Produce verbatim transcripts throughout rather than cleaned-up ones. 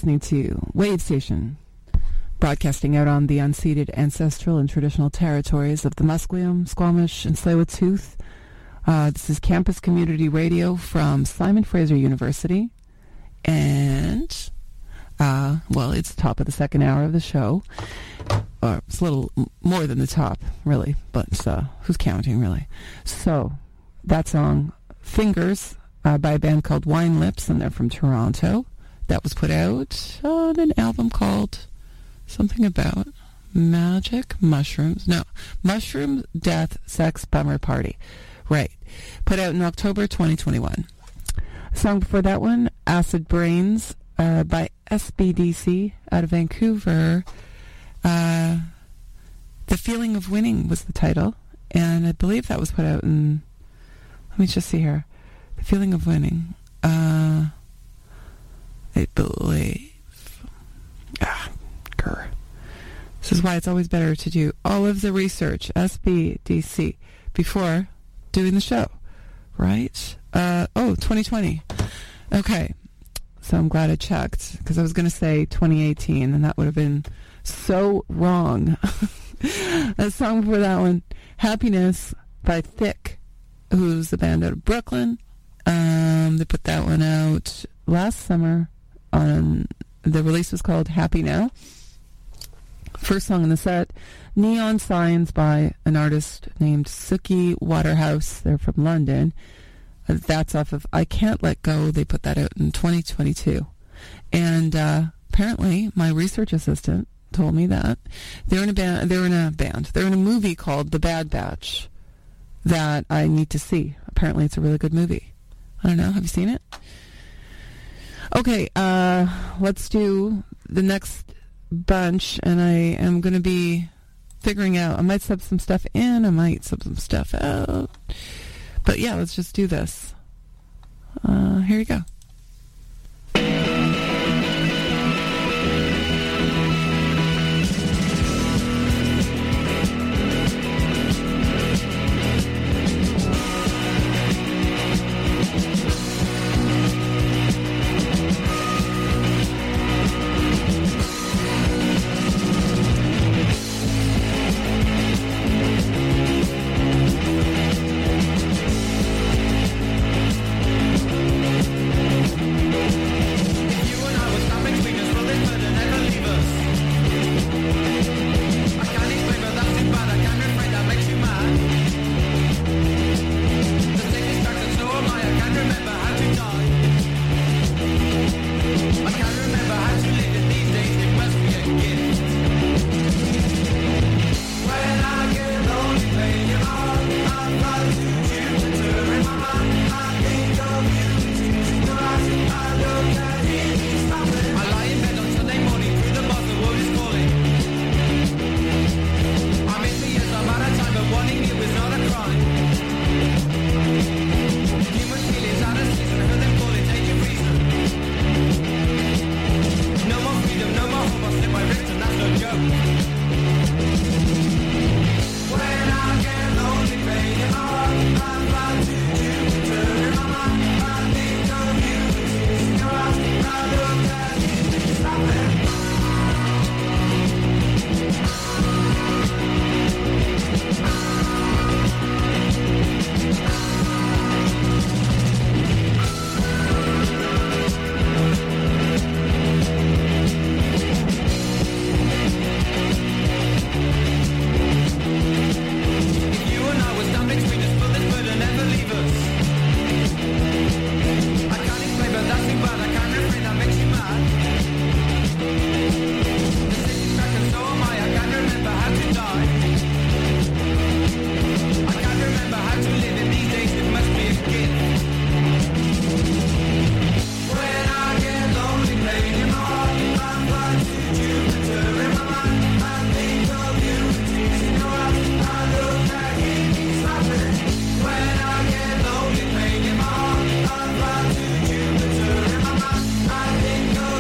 listening to Wave Station, broadcasting out on the unceded ancestral and traditional territories of the Musqueam, Squamish, and Tsleil-Waututh. Uh, this is Campus Community Radio from Simon Fraser University. And, uh, well, it's the top of the second hour of the show. Or it's a little m- more than the top, really. But uh, who's counting, really? So, that song, Fingers, uh, by a band called Wine Lips, and they're from Toronto. That was put out on an album called something about magic, mushrooms. No, Mushrooms, Death, Sex, Bummer Party. Right. Put out in October twenty twenty-one. Song before that one, Acid Brains, uh, by S B D C out of Vancouver. Uh, The Feeling of Winning was the title, and I believe that was put out in, let me just see here. The Feeling of Winning. Uh, I believe. Ah, grr. This is why it's always better to do all of the research, S B D C, before doing the show, right? Uh, oh, twenty twenty. Okay, so I'm glad I checked, because I was going to say twenty eighteen, and that would have been so wrong. A song for that one, Happiness by Thick, who's a band out of Brooklyn. Um, they put that one out last summer. On the release was called Happy Now. First song in the set, Neon Signs by an artist named Suki Waterhouse. They're from London. That's off of I Can't Let Go. They put that out in twenty twenty-two. And uh, apparently my research assistant told me that they're in a band. They're in a band. They're in a movie called The Bad Batch that I need to see. Apparently it's a really good movie. I don't know. Have you seen it? Okay, uh, let's do the next bunch, and I am going to be figuring out, I might sub some stuff in, I might sub some stuff out, but yeah, let's just do this. Uh, here you go.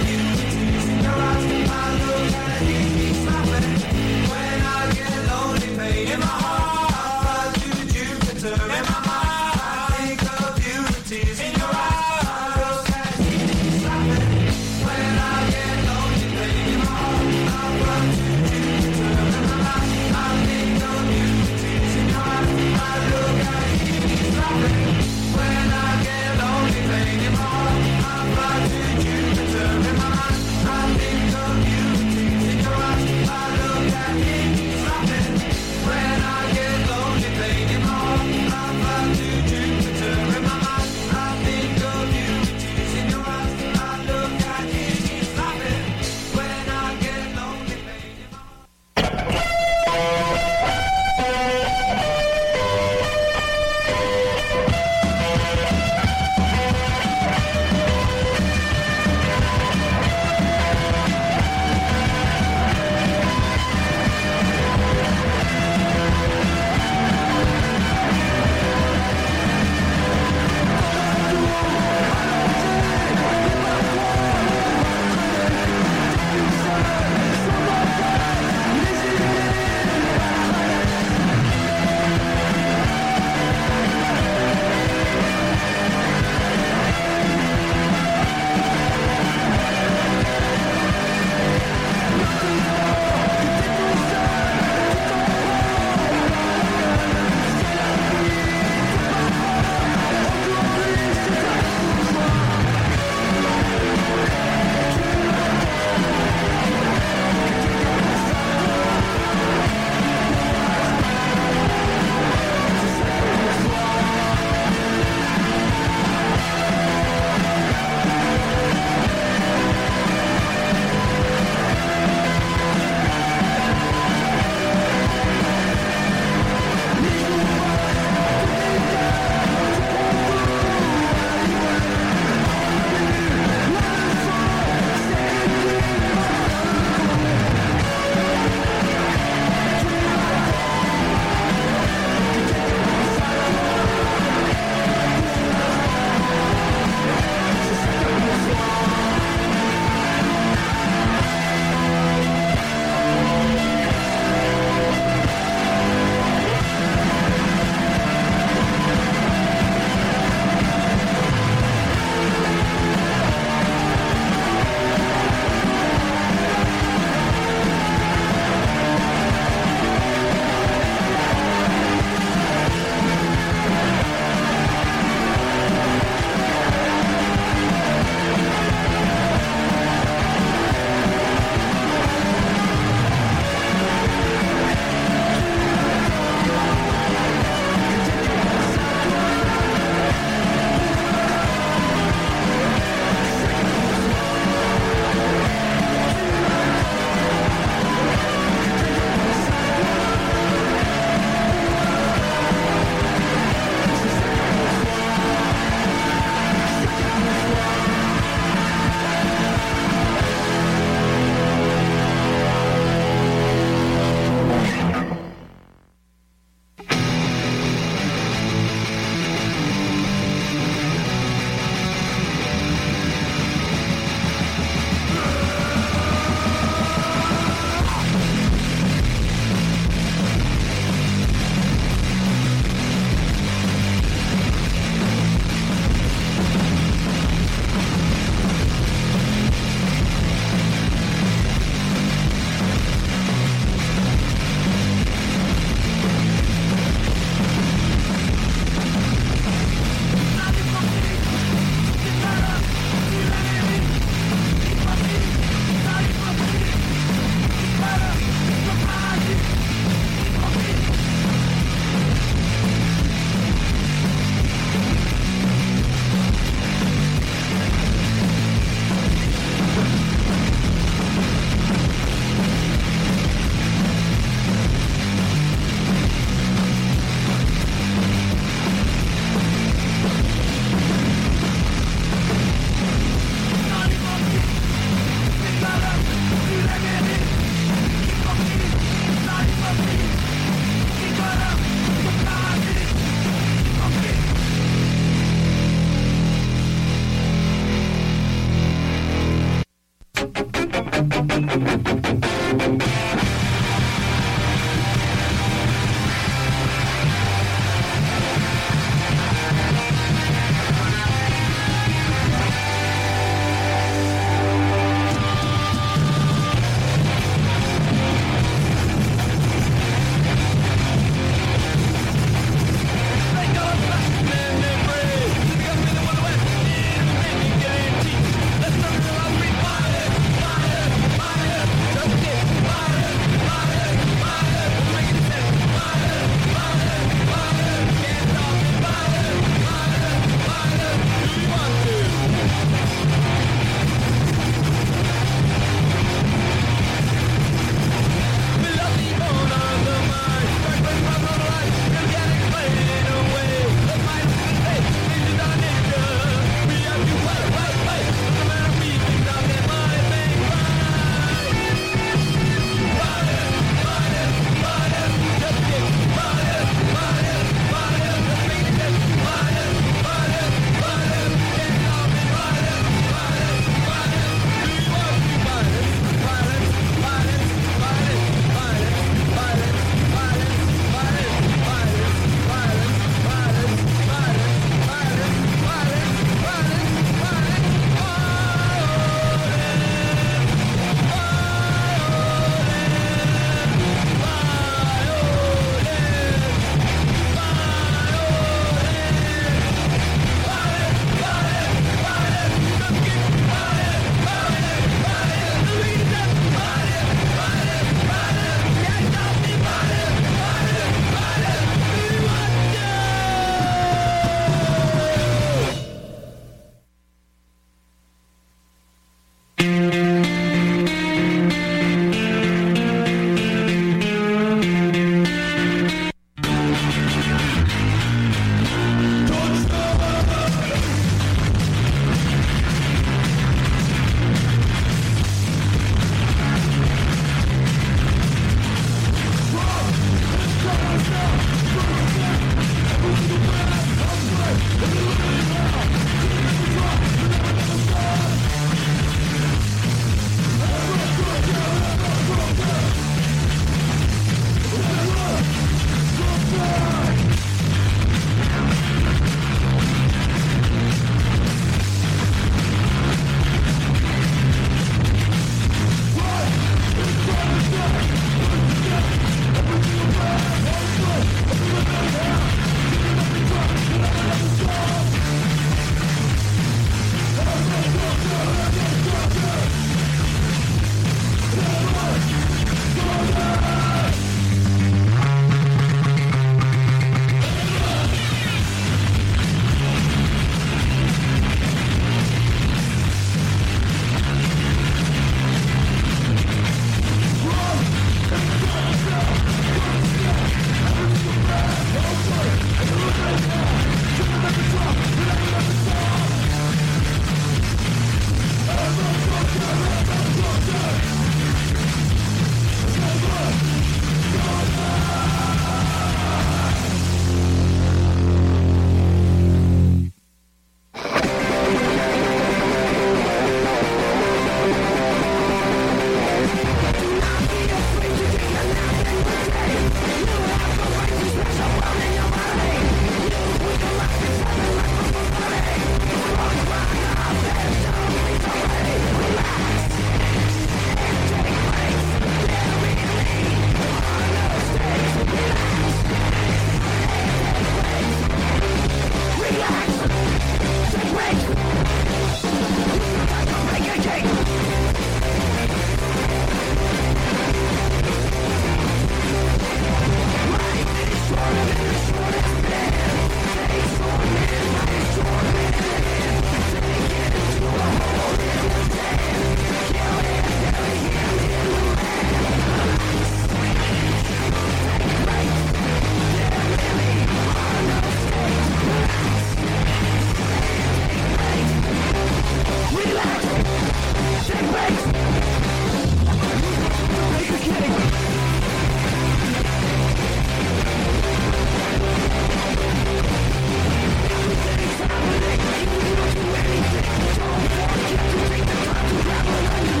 When I get lonely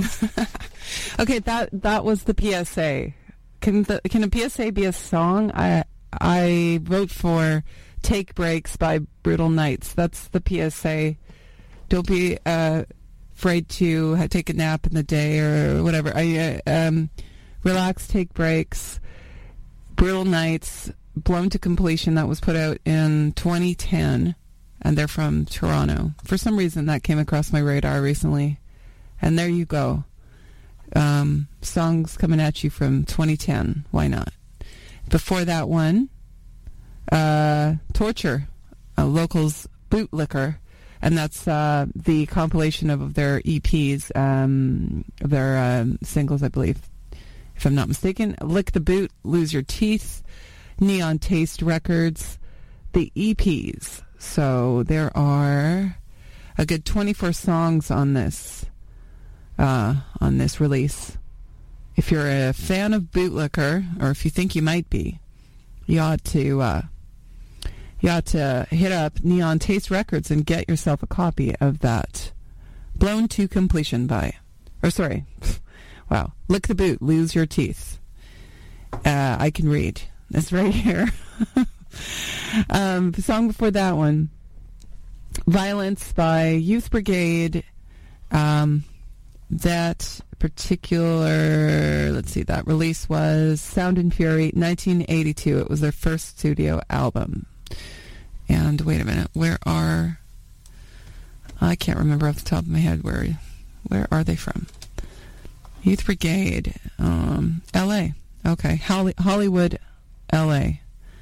Okay, that that was the P S A. Can the can a P S A be a song? I I vote for "Take Breaks" by Brutal Knights. That's the P S A. Don't be uh, afraid to ha- take a nap in the day or whatever. I uh, um, relax, take breaks. Brutal Knights, Blown to Completion. That was put out in twenty ten, and they're from Toronto. For some reason, that came across my radar recently, and there you go. Um, songs coming at you from twenty ten. Why not? Before that one, uh, Torture, uh, Locals Bootlicker, and that's uh, the compilation of, of their E Ps, um, their um, singles, I believe, if I'm not mistaken. Lick the Boot, Lose Your Teeth, Neon Taste Records, the E Ps. So there are a good twenty-four songs on this. Uh, on this release. If you're a fan of Bootlicker, or if you think you might be, you ought to uh, you ought to hit up Neon Taste Records and get yourself a copy of that Blown to Completion by, or sorry, wow, Lick the Boot, Lose Your Teeth. Uh, I can read. It's right here. um, the song before that one, Violence by Youth Brigade. Um, That particular, let's see, that release was Sound and Fury, nineteen eighty-two. It was their first studio album. And wait a minute, where are, I can't remember off the top of my head, where where are they from? Youth Brigade, um, L A. Okay, Holly, Hollywood, L A.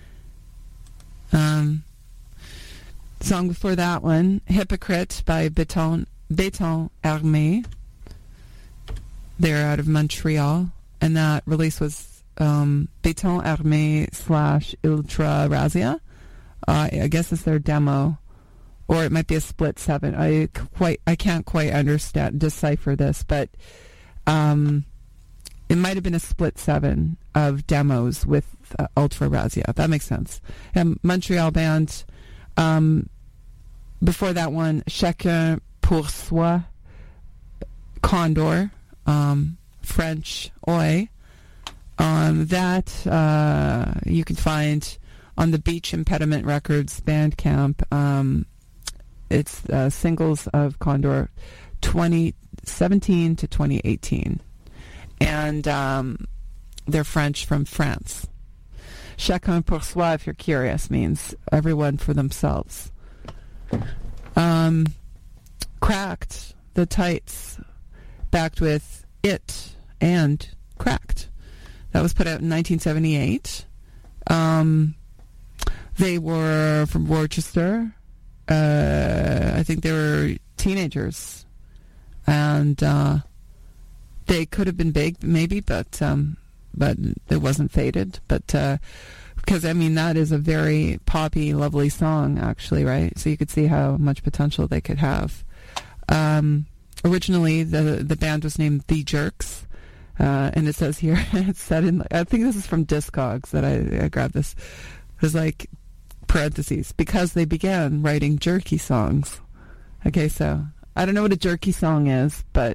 Um, song before that one, Hypocrite by Béton, Béton Armé. They're out of Montreal, and that release was um, Béton Armé slash Ultra Razia. Uh, I guess it's their demo, or it might be a split seven. I quite, I can't quite understand decipher this, but um, it might have been a split seven of demos with uh, Ultra Razia. That makes sense. And Montreal band. Um, before that one, Chacun pour soi, Condor. Um, French Oi. Um, that uh, you can find on the Beach Impediment Records Bandcamp. Um, it's uh, singles of Condor twenty seventeen to twenty eighteen. And um, they're French from France. Chacun pour soi, if you're curious, means everyone for themselves. Um, Cracked, the Tights, backed with It and Cracked. That was put out in nineteen seventy-eight. Um, they were from Worcester. Uh, I think they were teenagers. And uh, they could have been big, maybe, but um, but it wasn't Faded. But uh, because, I mean, that is a very poppy, lovely song, actually, right? So you could see how much potential they could have. Um Originally, the the band was named The Jerks, uh, and it says here, it's said in, I think this is from Discogs that I, I grabbed this. There's like parentheses, because they began writing jerky songs. Okay, so I don't know what a jerky song is, but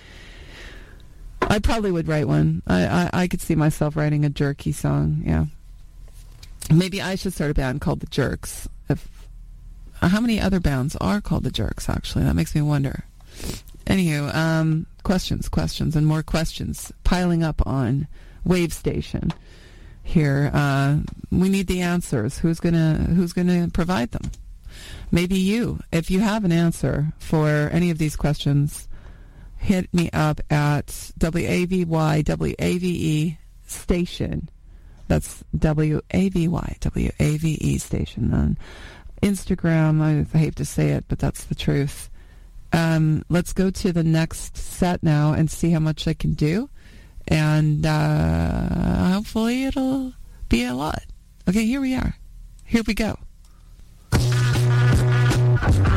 I probably would write one. I, I, I could see myself writing a jerky song, yeah. Maybe I should start a band called The Jerks. If, how many other bands are called The Jerks, actually? That makes me wonder. Anywho, um, questions, questions, and more questions piling up on Wave Station here. Uh, we need the answers. Who's gonna Who's gonna provide them? Maybe you. If you have an answer for any of these questions, hit me up at W A V Y W A V E station. That's W A V Y W A V E station on Instagram. I hate to say it, but that's the truth. Um, let's go to the next set now and see how much I can do. And uh, hopefully it'll be a lot. Okay, here we are. Here we go.